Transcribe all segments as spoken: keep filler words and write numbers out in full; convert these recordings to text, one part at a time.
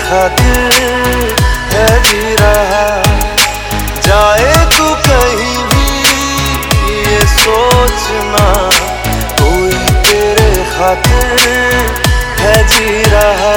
खातिर है जी रहा। जाए तू कहीं भी ये सोचना, कोई तेरे खातिर है जी रहा।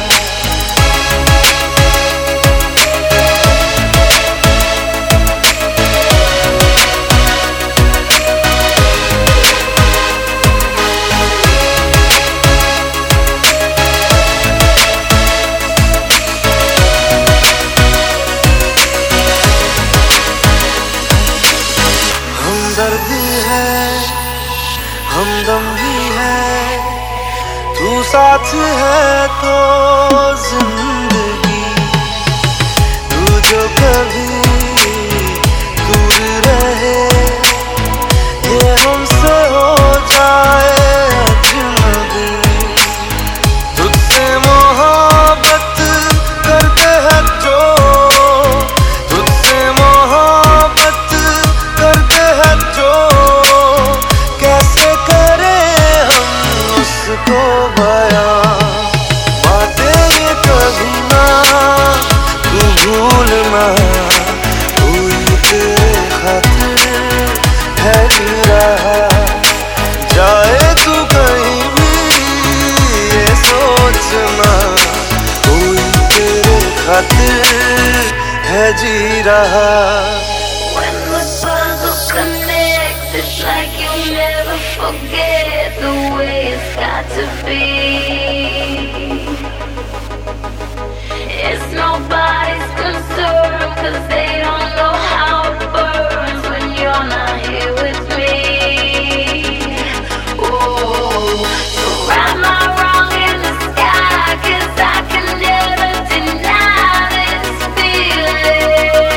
हमदर्दी है, हमदम भी है, तू साथ है तो जिंदगी। तू जो कभी दूर रहे, ये हमसे हो जाए अजनबी। तुझसे मोहब्बत करते हैं जो, तुझसे मोहब्बत करते हैं जो, कैसे करें हम उसको बयां। बातें ये कभी ना तू भूलना, कोई तेरे खातिर है जी रहा। जाए तू कहीं भी ये सोचना, कोई तेरे खातिर है जी रहा। It's like you never forget the way it's got to be. It's nobody's concern, 'cause they don't know how it burns when you're not here with me. Oh, so write my wrong in the sky, 'cause I can never deny this feeling.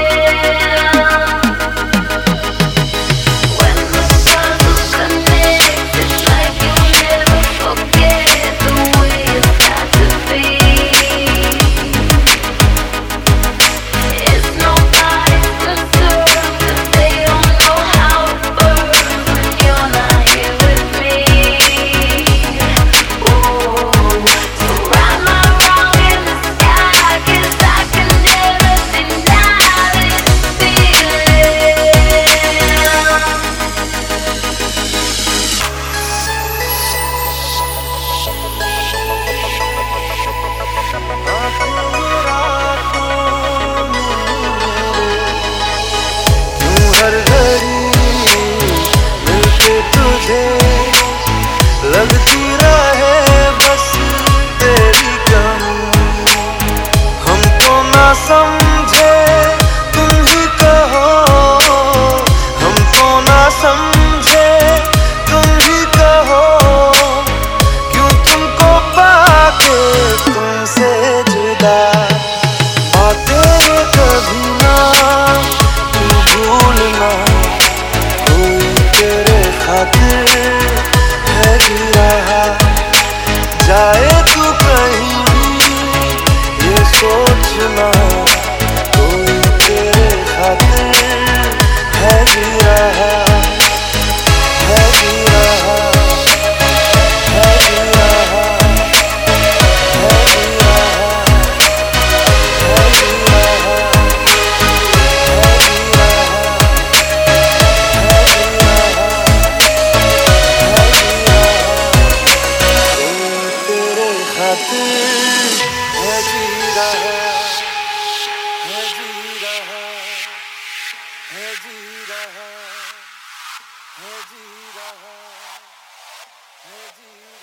हर घड़ी मिलके तुझे लगती रहे बस तेरी कमी। हमको ना समझे तुम ही कहो, हमको ना समझे तुम ही कहो, क्यों तुमको पाके तुमसे जुदा। बातें कभी ना तू भूलना, कोई तेरे खातिर है जी रहा। जाए तू कहीं भी ये सोचना, कोई तेरे खातिर है जी रहा, है जी रहा, है जी रहा, है जी रहा, है जी रहा, है जी रहा, है जी रहा, है जी रहा। कोई तेरे खातिर है जी रहा, है जी रहा, है जी रहा, है जी रहा, है जी